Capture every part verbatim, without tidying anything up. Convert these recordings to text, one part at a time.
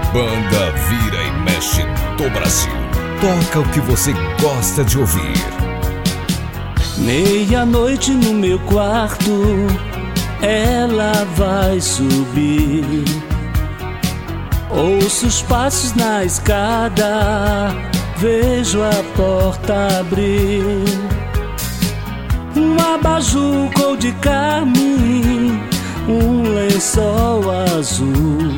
Banda Vira e Mexe do Brasil. Toca o que você gosta de ouvir. Meia-noite no meu quarto, ela vai subir. Ouço os passos na escada, vejo a porta abrir. Um abajur cor de carmim, um lençol azul,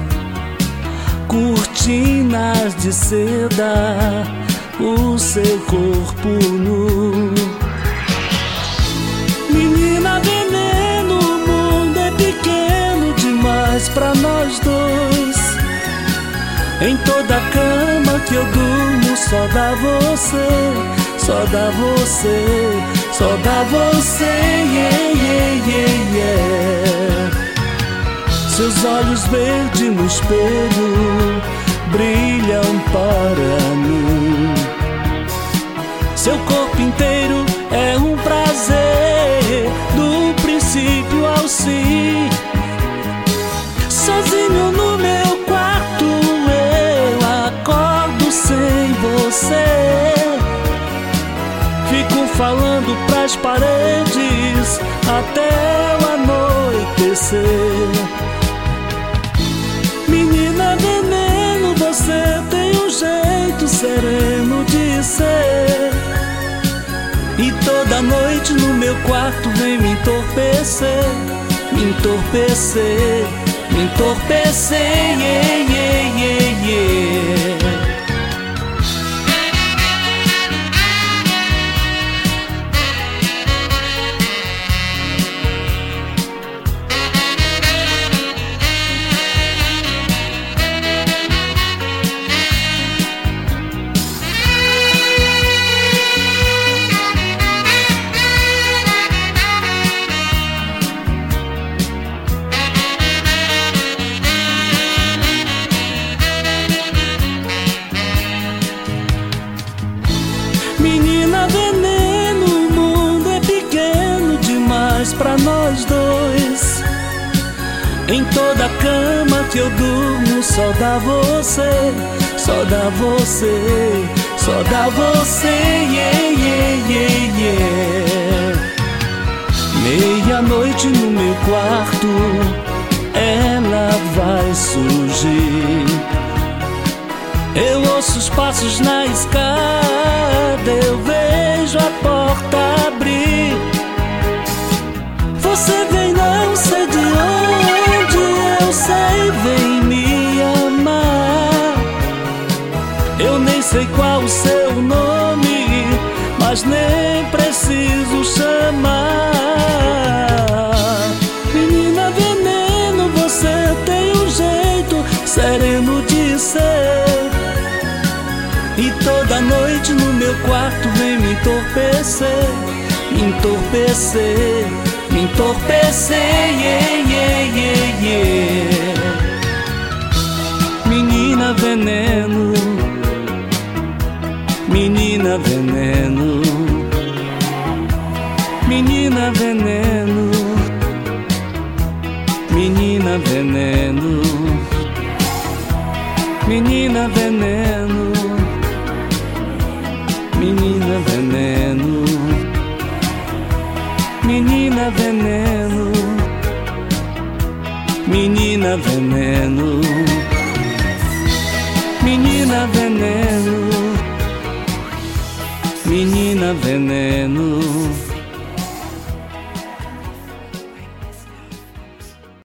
cortinas de seda, o seu corpo nu. Menina veneno, o mundo é pequeno demais pra nós dois. Em toda cama que eu durmo só dá você, só dá você, só dá você, yeah, yeah, yeah, yeah. Seus olhos verdes no espelho brilham para mim. Seu corpo inteiro é um prazer, do princípio ao fim. Sozinho no meu quarto eu acordo sem você. Fico falando pras paredes até o anoitecer. Menina veneno, você tem um jeito sereno de ser. E toda noite no meu quarto vem me entorpecer, me entorpecer, me entorpecer, yeah, yeah, yeah, yeah. Menina veneno, o mundo é pequeno demais pra nós dois. Em toda cama que eu durmo só dá você, só dá você, só dá você, yeah, yeah, yeah, yeah. Meia-noite no meu quarto, ela vai surgir. Eu ouço os passos na escada, eu vejo a porta abrir. Você vem não sei de onde, eu sei, vem me amar. Eu nem sei qual o seu nome, mas nem preciso chamar. Menina veneno, você tem um jeito sereno de ser. E toda noite no meu quarto vem me entorpecer, me entorpecer, me entorpecer, yeah, yeah, yeah, yeah. Menina veneno, menina veneno, menina veneno, menina veneno, menina veneno, menina veneno, menina veneno, menina veneno, menina veneno, menina veneno.